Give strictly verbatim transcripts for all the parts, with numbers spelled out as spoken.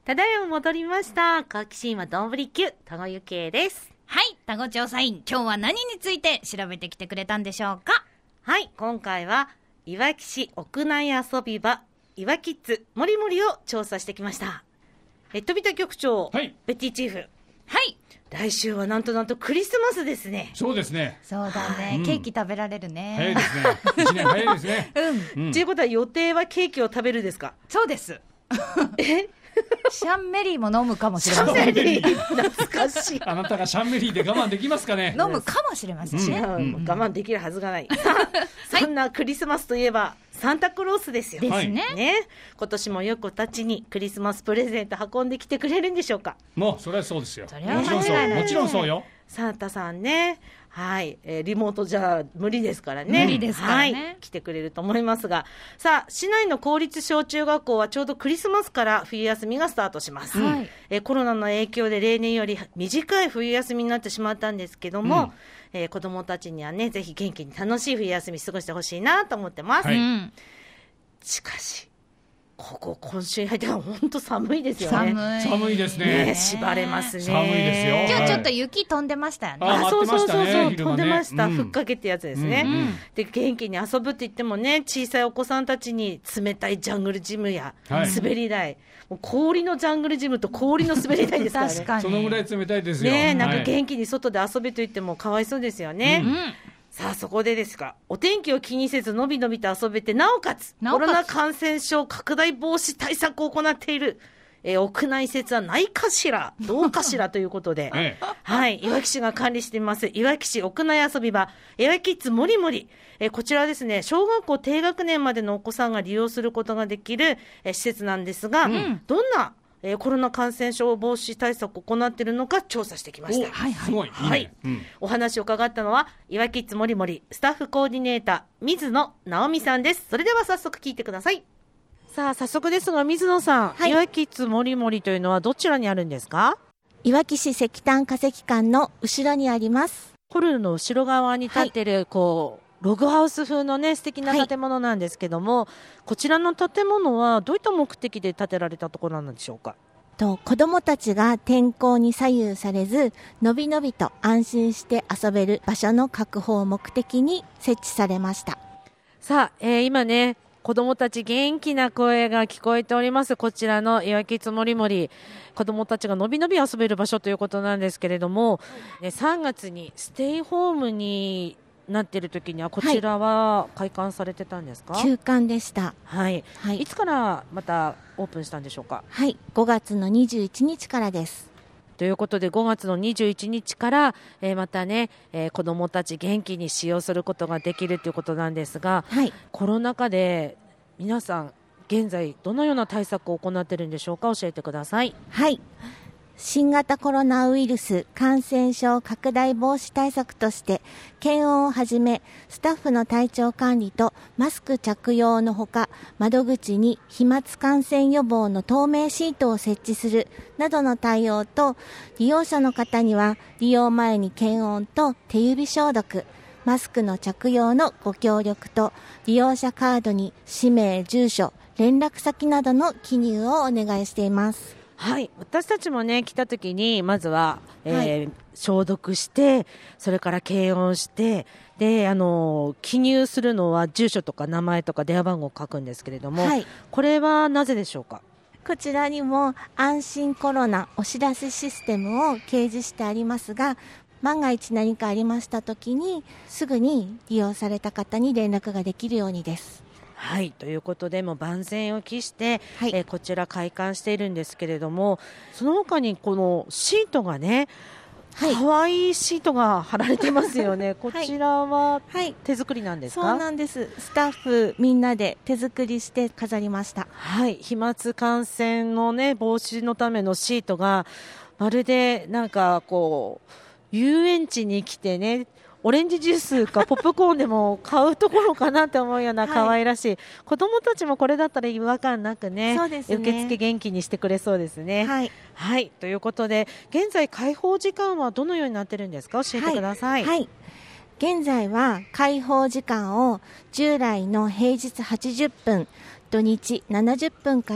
ただいま戻りました。好奇心はどんぶり級、田子ゆけいです。 はい、田子調査員、今日は何について調べてきてくれたんでしょうか。 はい、今回はいわき市屋内遊び場いわキッズもりもりを調査してきました。え飛田局長、はい、ベティチーフ、 はい、 来週はなんとなんとクリスマスですね。 そうですね。 そうだね、うん、ケーキ食べられるね。 早いですね。一年早いですね。 うん。と、うん、いうことは予定はケーキを食べるですか。 そうです。 えシャンメリーも飲むかもしれません。 シャンメリー懐かしい。 あなたがシャンメリーで我慢できますかね。 飲むかもしれませんしね、うんうん、我慢できるはずがない。そんなクリスマスといえばサンタクロースですよ。 ですね。 ね、今年もよくたちにクリスマスプレゼント運んできてくれるんでしょうか。 もうそれはそうですよ。 それは間違いない。 もちろんそうよ。 サンタさんね、はい、えー、リモートじゃ無理ですからね。 無理ですからね、 はい、来てくれると思いますが、さあ市内の公立小中学校はちょうどクリスマスから冬休みがスタートします、はい、えー、コロナの影響で例年より短い冬休みになってしまったんですけども、うん、えー、子どもたちにはねぜひ元気に楽しい冬休み過ごしてほしいなと思ってます、はい、うん、しかしここ今週に入っては本当寒いですよね。 寒い寒いですね。 ね、縛れますね。 寒いですよ。 今日ちょっと雪飛んでましたよね。 ああ、そうそうそうそう、 ね、 飛んでました、うん、ふっかけってやつですね、 うんうん、 で元気に遊ぶって言ってもね、小さいお子さんたちに冷たいジャングルジムや、はい、滑り台、もう氷のジャングルジムと氷の滑り台ですからね。 確かにそのぐらい冷たいですよね。なんか元気に外で遊べと言ってもかわいそうですよね、うんうん。さあそこでですが、お天気を気にせずのびのびと遊べて、なおかつコロナ感染症拡大防止対策を行っている、えー、屋内施設はないかしらどうかしらということで、ええ、はい、いわき市が管理していますいわき市屋内遊び場いわきキッズもりもり、えー、こちらですね、小学校低学年までのお子さんが利用することができる、えー、施設なんですが、うん、どんなえー、コロナ感染症防止対策を行っているのか調査してきました。 はいはい、すごい、 はい、いいね、うん、お話を伺ったのはいわきキッズもりもりスタッフコーディネーター水野直美さんです。それでは早速聞いてください。さあ早速ですが水野さん、はい、いわきキッズもりもりというのはどちらにあるんですか。 いわき市石炭化石館の後ろにあります。 ホルルの後ろ側に立ってる、はい、こうログハウス風のね素敵な建物なんですけども、はい、こちらの建物はどういった目的で建てられたところなんでしょうか。 と子どもたちが天候に左右されずのびのびと安心して遊べる場所の確保を目的に設置されました。 さあ、えー、今ね子どもたち元気な声が聞こえております。こちらのいわきキッズもりもり、子どもたちがのびのび遊べる場所ということなんですけれども、ね、さんがつにステイホームになっている時にはこちらは開館されてたんですか。 はい、休館でした、 はいはい、いつからまたオープンしたんでしょうか。 はい、ごがつのにじゅういちにちからです。 ということでごがつのにじゅういちにちから、えー、またね、えー、子どもたち元気に使用することができるということなんですが、はい、コロナ禍で皆さん現在どのような対策を行っているんでしょうか。教えてください。 はい、新型コロナウイルス感染症拡大防止対策として検温をはじめスタッフの体調管理とマスク着用のほか、窓口に飛沫感染予防の透明シートを設置するなどの対応と、利用者の方には利用前に検温と手指消毒、マスクの着用のご協力と、利用者カードに氏名、住所、連絡先などの記入をお願いしています。 はい、私たちもね来た時にまずは、えーはい、消毒して、それから検温して、であの記入するのは住所とか名前とか電話番号を書くんですけれども、はい、これはなぜでしょうか。 こちらにも安心コロナお知らせシステムを掲示してありますが、万が一何かありました時にすぐに利用された方に連絡ができるようにです。 はい、ということでもう万全を期して、はい、えー、こちら開館しているんですけれども、その他にこのシートがね、はい、かわいいシートが貼られてますよね。こちらは手作りなんですか。 はいはい、そうなんです。スタッフみんなで手作りして飾りました。 はい、飛沫感染のね防止のためのシートがまるでなんかこう遊園地に来てね、オレンジジュースかポップコーンでも買うところかなと思うような可愛らしい、はい、子どもたちもこれだったら違和感なく ね, そうですね、 受付元気にしてくれそうですね。 はい、 はい、ということで現在開放時間はどのようになってるんですか。教えてください。 はいはい、現在は開放時間を従来の平日はちじゅっぷん、土日ななじゅっぷんから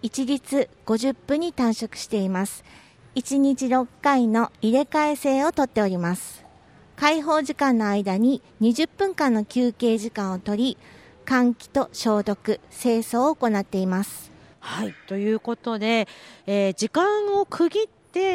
一律ごじゅっぷんに短縮しています。いちにちろっかいの入れ替え制をとっております。開放時間の間ににじゅっぷんかんの休憩時間を取り、換気と消毒、清掃を行っています。 はい、ということで、えー、時間を区切って、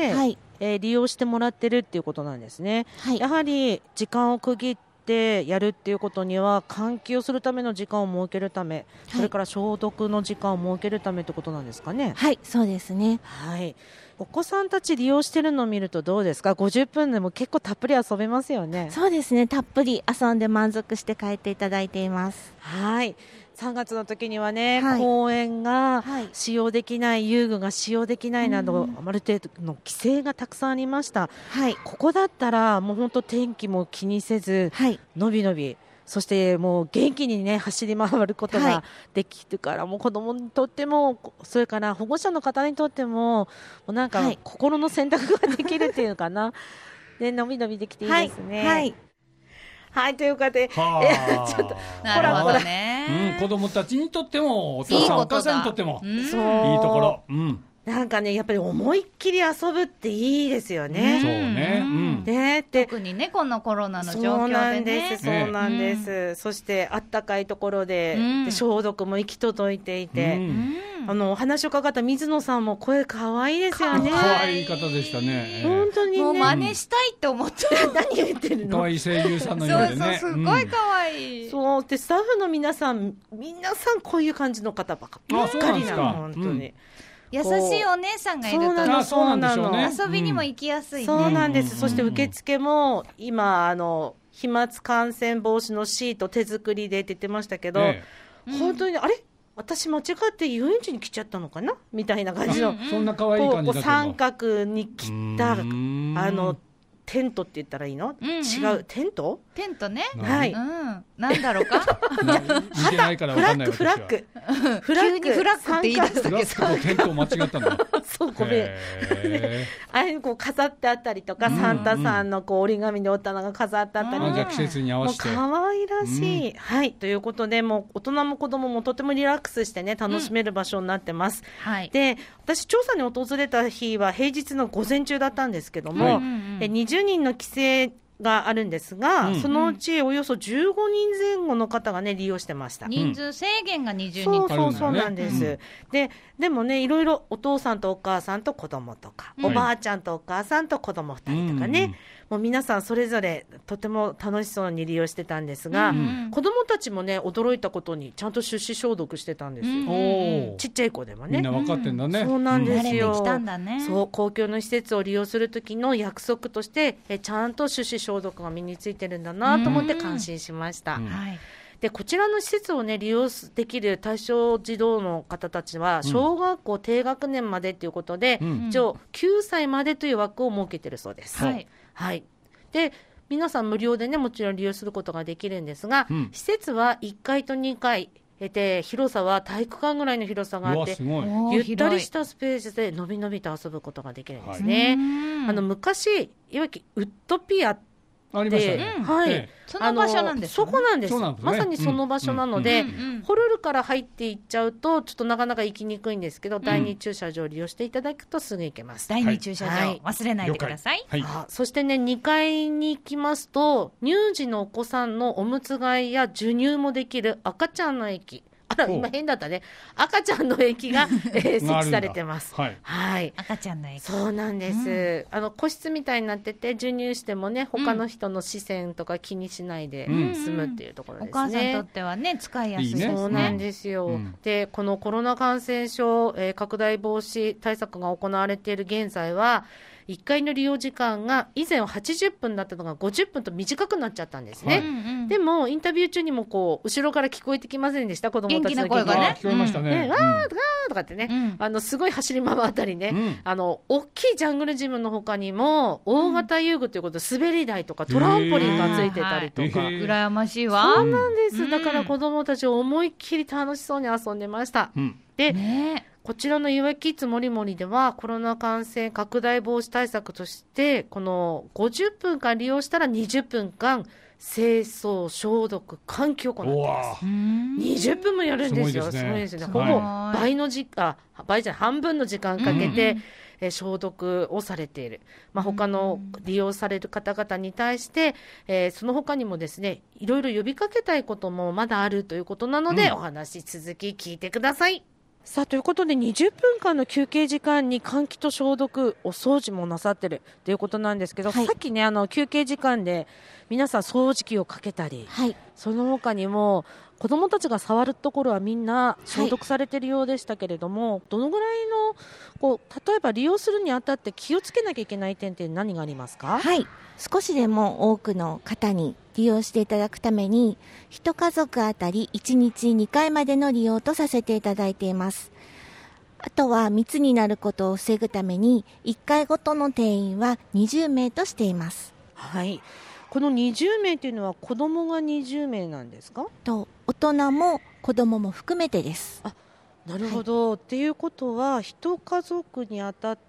はい、えー、利用してもらってるっていうことなんですね。はい、やはり時間を区切ってやるっていうことには、換気をするための時間を設けるため、はい、それから消毒の時間を設けるためってことなんですかね。 はい、そうですね。 はい、お子さんたち利用してるのを見るとどうですか？ごじゅっぷんでも結構たっぷり遊べますよね。 そうですね、たっぷり遊んで満足して帰っていただいています。 はい、さんがつの時にはね、はい、公園が使用できない、はい、遊具が使用できないなど、うん、ある程度の規制がたくさんありました。はい、ここだったらもう本当天気も気にせず、はい、のびのび、そしてもう元気にね走り回ることができるから、はい、もう子供にとっても、それから保護者の方にとっても、もうなんか心の選択ができるっていうかな、でのびのびできていいですね。はい、はいはい、というかで、はえちょっとなるほどね、 うん、子供たちにとってもお父さんお母さんにとってもいいところ、うん、 なんかねやっぱり思いっきり遊ぶっていいですよね。 うん、そうね、うん、 ねって特にねこのコロナの状況でね。 そうなんです、そうなんです、うん、そしてあったかいところ で,、うん、で消毒も行き届いていて、うん、あのお話を伺った水野さんも声かわいいですよね。 かわいい方でしたね。 本当にね、 もう真似したいって思って何言ってるの。 かわいい声優さんのようでね。 そうそう、すごいかわいい、うん、 そうでスタッフの皆さん皆さんこういう感じの方ばっかりなの。本当に、うん、 優しいお姉さんがいると、ね、 そうなんでしょうね、 遊びにも行きやすいね、 そうなんです、うん、そして受付も今あの飛沫感染防止のシート手作りでって言ってましたけど、ええ、本当に、うん、あれ私間違って遊園地に来ちゃったのかなみたいな感じの、 そんな可愛い感じだったの。 三角に切ったあのテントって言ったらいいの、うんうん、違うテントテントね、 はい、 うん、なんだろうか見てないから分かんない。 フラッグフラッグ急にフラッグって言い出したけど、 フラッグとテントを間違ったんだそうごめんあれにこう飾ってあったりとか、サンタさんのこう折り紙で折ったのが飾ってあったり、 うん、じゃ季節に合わせて可愛らしい、うん、はいということで、もう大人も子供もとてもリラックスしてね楽しめる場所になってます、うん、はい、で私調査に訪れた日は平日の午前中だったんですけども、はい、でにじゅうにんの規制があるんですが、うん、そのうちおよそじゅうごにんぜん後の方がね利用してました。 人数制限がにじゅうにん、 そうそうそうなんです、うん、で, でもねいろいろお父さんとお母さんと子供とか、うん、おばあちゃんとお母さんと子供ふたりとかね、うん、もう皆さんそれぞれとても楽しそうに利用してたんですが、うん、子供たちもね驚いたことにちゃんと手指消毒してたんですよ、うん、ちっちゃい子でもねみんな分かってんだね、 そうなんですよ、 慣れてきたんだね。 そう公共の施設を利用する時の約束としてえちゃんと手指消毒が身についてるんだなと思って感心しました、うんうん、はい、でこちらの施設を、ね、利用できる対象児童の方たちは小学校低学年までということで、うん、一応きゅうさいまでという枠を設けているそうです、はいはい、で皆さん無料で、ね、もちろん利用することができるんですが、うん、施設はいっかいとにかいで広さは体育館ぐらいの広さがあって、ゆったりしたスペースでのびのびと遊ぶことができるんですね、はい、あの昔いわゆるウットピアありましたね、 うん、はい、ええ、その場所なんです、ね、 そこなんです、 なんですね、 まさにその場所なので、うんうんうん、ホルルから入っていっちゃうとちょっとなかなか行きにくいんですけど、うん、だいに駐車場を利用していただくとすぐ行けます。 だいに駐車場、はい、忘れないでください、 はい、あそしてねにかいに行きますと乳児のお子さんのおむつ替えや授乳もできる赤ちゃんの駅、あら今変だったね、赤ちゃんの駅が、えー、設置されてます、はいはい、 赤ちゃんの駅、 そうなんです、うん、あの個室みたいになってて授乳してもね他の人の視線とか気にしないで済むっていうところですね、 うんうん、お母さんにとってはね使いやすいですね。 そうなんですよ、うん、でこのコロナ感染症、えー、拡大防止対策が行われている現在はいっかいの利用時間が以前ははちじゅっぷんだったのがごじゅっぷんと短くなっちゃったんですね、はい、うんうん、でもインタビュー中にもこう後ろから聞こえてきませんでした、子供たちの声がね、 聞こえましたね、 うん、ね、わーとかーとかってね、うん、あのすごい走り回ったりね、うん、あの大きいジャングルジムの他にも大型遊具ということで滑り台とかトランポリンがついてたりとか、 羨ましいわ。 そうなんです、うん、だから子供たちを思いっきり楽しそうに遊んでました、うん、で、ね、こちらのゆわキッズもりもりではコロナ感染拡大防止対策としてこのごじゅっぷんかん利用したらにじゅっぷんかん清掃、消毒、換気を行っています。にじゅっぷんもやるんですよ。すごいですね。ほぼ倍の時間、倍じゃない、半分の時間かけて、うんえー、消毒をされている。まあ、他の利用される方々に対して、えー、その他にもですね、いろいろ呼びかけたいこともまだあるということなので、うん、お話続き聞いてください。さあということでにじゅっぷんかんの休憩時間に換気と消毒、お掃除もなさってるということなんですけど、はい、さっきねあの休憩時間で皆さん掃除機をかけたり、はい、その他にも子どもたちが触るところはみんな消毒されているようでしたけれども、はい、どのぐらいのこう例えば利用するにあたって気をつけなきゃいけない点って何がありますか？ はい、少しでも多くの方に利用していただくために一家族あたりいちにちにかいまでの利用とさせていただいています。あとは密になることを防ぐためにいっかいごとの定員はにじゅうめいとしています。 はい、このにじゅうめいというのは子どもがにじゅうめいなんですか？ と大人も子どもも含めてです。 あ、なるほど、はい、っていうことは一家族にあたって、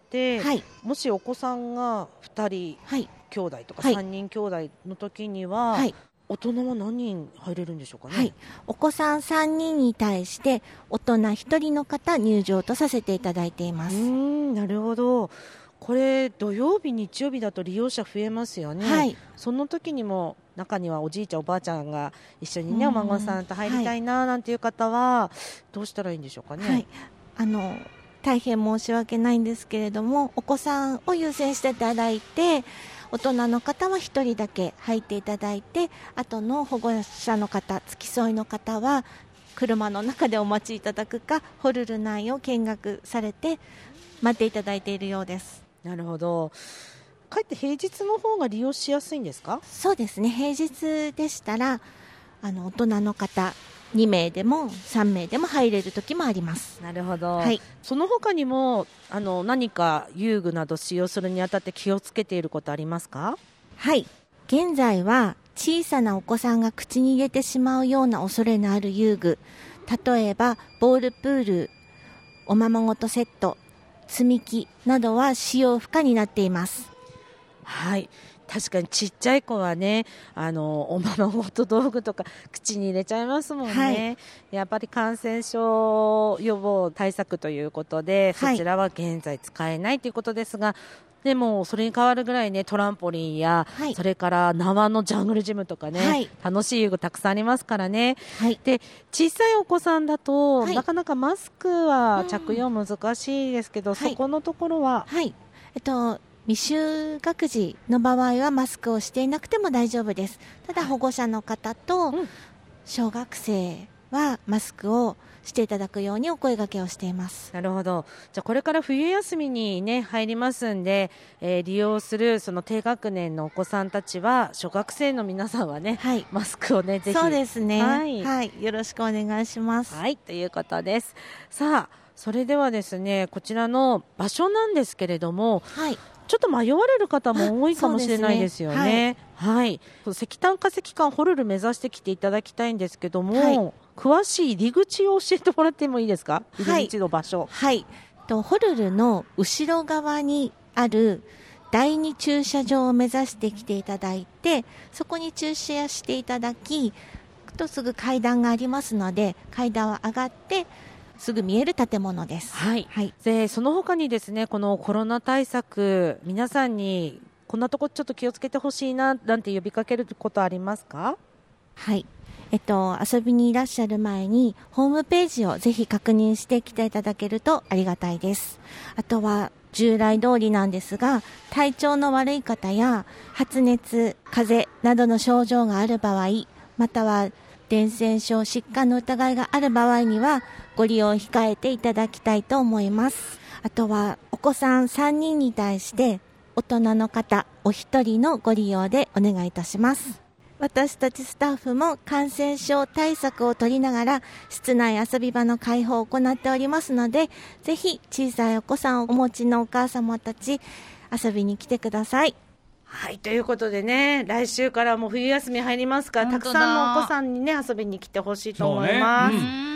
はい、もしお子さんがふたり、はい兄弟とかさんにん兄弟の時には、はい、大人は何人入れるんでしょうかね？はい、 お子さんさんにんに対して大人ひとりの方入場とさせていただいています。 うーん、なるほど。これ土曜日日曜日だと利用者増えますよね、はい、その時にも中にはおじいちゃんおばあちゃんが一緒にねお孫さんと入りたいななんていう方はどうしたらいいんでしょうかね？ はい、あの大変申し訳ないんですけれどもお子さんを優先していただいて大人の方はひとりだけ入っていただいて、あとの保護者の方、付き添いの方は車の中でお待ちいただくか、ホルル内を見学されて待っていただいているようです。 なるほど。かえって平日の方が利用しやすいんですか？ そうですね、平日でしたらあの大人の方にめいでもさんめいでも入れる時もあります。 なるほど、 はい、 その他にもあの何か遊具など使用するにあたって気をつけていることありますか？ はい、現在は小さなお子さんが口に入れてしまうような恐れのある遊具、例えばボールプール、おままごとセット、積み木などは使用不可になっています。 はい、確かにちっちゃい子はねあのおままごと道具とか口に入れちゃいますもんね、はい、やっぱり感染症予防対策ということで、はい、そちらは現在使えないということですが、でもそれに代わるぐらいねトランポリンや、はい、それから縄のジャングルジムとかね、はい、楽しい遊具たくさんありますからね、はい、で小さいお子さんだと、はい、なかなかマスクは着用難しいですけど、うん、そこのところは、 はい、えっと未就学児の場合はマスクをしていなくても大丈夫です。ただ保護者の方と小学生はマスクをしていただくようにお声掛けをしています。 なるほど。じゃあこれから冬休みに、ね、入りますんで、えー、利用するその低学年のお子さんたちは小学生の皆さんはね、はい、マスクをねぜひ。 そうですね、はいはい、よろしくお願いします。 はい、ということです。さあそれではですねこちらの場所なんですけれども、はい、ちょっと迷われる方も多いかもしれないですよね。はい、はい、石炭化石棺ホルル目指してきていただきたいんですけども、はい、詳しい入り口を教えてもらってもいいですか？入り口の場所。 はい、とホルルの後ろ側にあるだいに駐車場を目指してきていただいて、そこに駐車していただきとすぐ階段がありますので階段を上がってすぐ見える建物です。 はい、はい、でその他にですねこのコロナ対策皆さんにこんなとこちょっと気をつけてほしいななんて呼びかけることありますか？ はい、えっと、遊びにいらっしゃる前にホームページをぜひ確認してきていただけるとありがたいです。あとは従来通りなんですが体調の悪い方や発熱、風邪などの症状がある場合または伝染症疾患の疑いがある場合にはご利用を控えていただきたいと思います。あとはお子さんさんにんに対して大人の方お一人のご利用でお願いいたします。私たちスタッフも感染症対策を取りながら室内遊び場の開放を行っておりますのでぜひ小さいお子さんをお持ちのお母様たち遊びに来てください。 はい、ということでね来週からもう冬休み入りますからたくさんのお子さんにね遊びに来てほしいと思います、ね、うん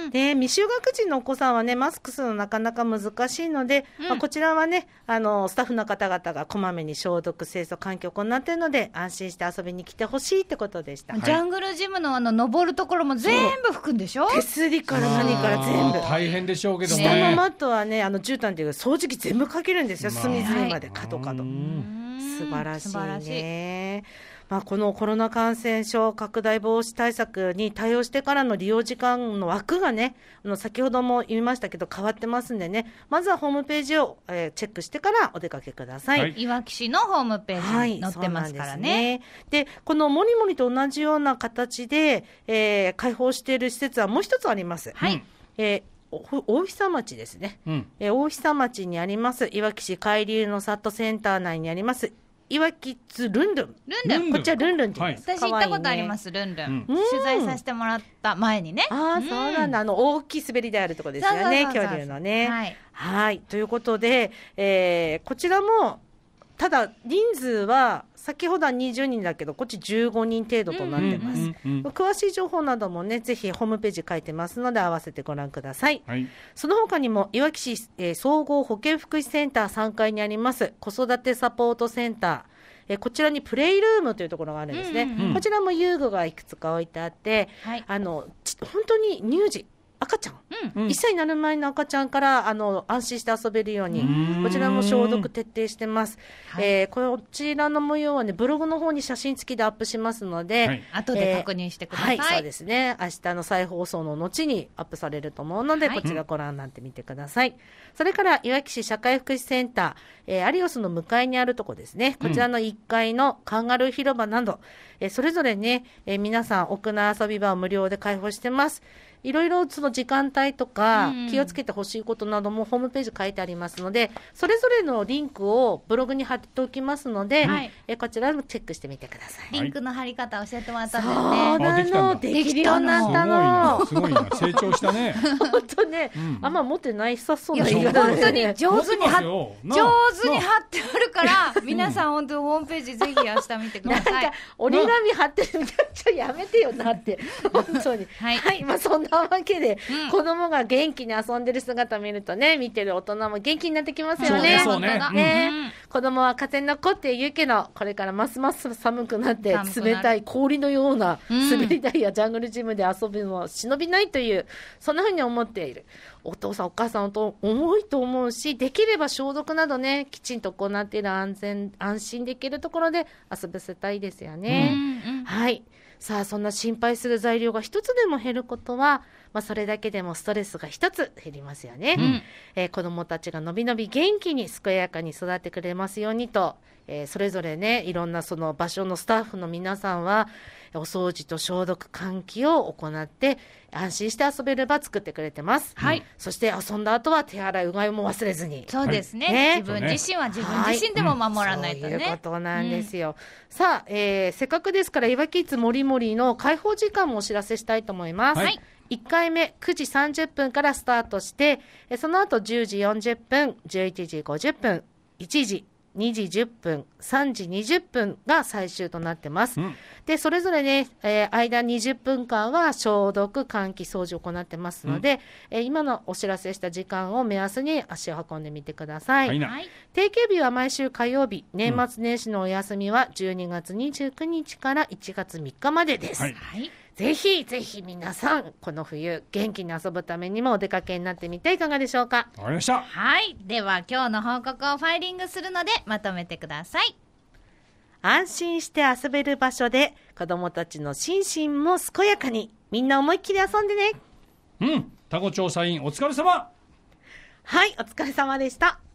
で未就学児のお子さんはねマスクするのなかなか難しいので、うんまあ、こちらはねあのスタッフの方々がこまめに消毒清掃換気を行っているので安心して遊びに来てほしいってことでした、 はい、ジャングルジムのあの登るところも全部拭くんでしょ。 手すりから何から全部大変でしょうけどね。 下のマットはねあの絨毯っていう掃除機全部かけるんですよ、隅々まで角角、素晴らしいね。まあ、このコロナ感染症拡大防止対策に対応してからの利用時間の枠がねあの先ほども言いましたけど変わってますんでね、まずはホームページを、えー、チェックしてからお出かけください、 はい、いわき市のホームページに載ってますからね、はい、 で, ねでこのもりもりと同じような形で、えー、開放している施設はもう一つあります、 はいえー、大久町ですね、うんえー、大久町にありますいわき市海流の里センター内にありますいわきつルンルン。 ルンルン。 こっちはルンルンって言うんです、 はい、私行ったことあります、ルンルン、うん。取材させてもらった前にね。 ああ、うん、そうなんだ。あの、大きい滑り台あるところですよね、恐竜のね。はい。はい。ということで、えー、こちらも、ただ人数は先ほどはにじゅうにんだけどこっちじゅうごにん程度となってます、うんうんうんうん、詳しい情報などもねぜひホームページ書いてますので合わせてご覧ください、はい、その他にもいわき市、えー、総合保健福祉センターさんがいにあります子育てサポートセンター、えー、こちらにプレイルームというところがあるんですね、うんうんうん、こちらも遊具がいくつか置いてあって、はい、あの本当に乳児赤ちゃん、うん、いっさいになる前の赤ちゃんからあの安心して遊べるようにこちらも消毒徹底してます、はいえー、こちらの模様はねブログの方に写真付きでアップしますので、はい、 後で確認してください、 えーはい、そうですね明日の再放送の後にアップされると思うので、はい、こちらご覧になってみてください、うん、それからいわき市社会福祉センター、えー、アリオスの向かいにあるとこですねこちらのいっかいのカンガルー広場など、えー、それぞれね、えー、皆さん屋内遊び場を無料で開放してます。いろいろその時間帯とか気をつけてほしいことなどもホームページ書いてありますのでそれぞれのリンクをブログに貼っておきますので、はい、えこちらもチェックしてみてください。 リンクの貼り方教えてもらったんだよね。 そうなのできるようになったのすごいな成長したね本当ね、うん、あんま持ってないさそうな言い方ですね。上手に貼上手に貼ってあるから皆さん本当ホームページぜひ明日見てください。 なんか折り紙貼ってるみたいなちょやめてよなって本当にはい、はい、まあそんなわけで、うん、子供が元気に遊んでる姿見るとね見てる大人も元気になってきますよね。 そうね、 ね、うん、子供は風の子って言うけどこれからますます寒くなって冷たい氷のような滑り台やジャングルジムで遊ぶのを忍びないという、うん、そんな風に思っているお父さんお母さんと重いと思うしできれば消毒などねきちんと行っている安全安心できるところで遊ばせたいですよね、うんうん、はいさあそんな心配する材料が一つでも減ることは、まあ、それだけでもストレスが一つ減りますよね、うんえー、子どもたちがのびのび元気に健やかに育ってくれますようにと、えー、それぞれねいろんなその場所のスタッフの皆さんはお掃除と消毒換気を行って安心して遊べる場作ってくれてます、はい、そして遊んだ後は手洗いうがいも忘れずにそうです ね,、はい、ね自分自身は自分自身でも守らないとね、 はいうん、そういうことなんですよ、うん、さあ、えー、せっかくですからいわきつもりもりの開放時間もお知らせしたいと思います、はいいっかいめくじさんじゅっぷんからスタートしてその後じゅうじよんじゅっぷんじゅういちじごじゅっぷんいちじにじじゅっぷんさんじにじゅっぷんが最終となってます、うん、でそれぞれね、えー、間にじゅっぷんかんは消毒換気掃除を行ってますので、うんえー、今のお知らせした時間を目安に足を運んでみてください、はい、定休日は毎週火曜日年末年始のお休みはじゅうにがつにじゅうくにちからいちがつみっかまでです、はいはいぜひぜひ皆さんこの冬元気に遊ぶためにもお出かけになってみていかがでしょうか。 わかりました。 はいでは今日の報告をファイリングするのでまとめてください。 安心して遊べる場所で子どもたちの心身も健やかにみんな思いっきり遊んでね。 うんタコ調査員お疲れ様。 はいお疲れ様でした。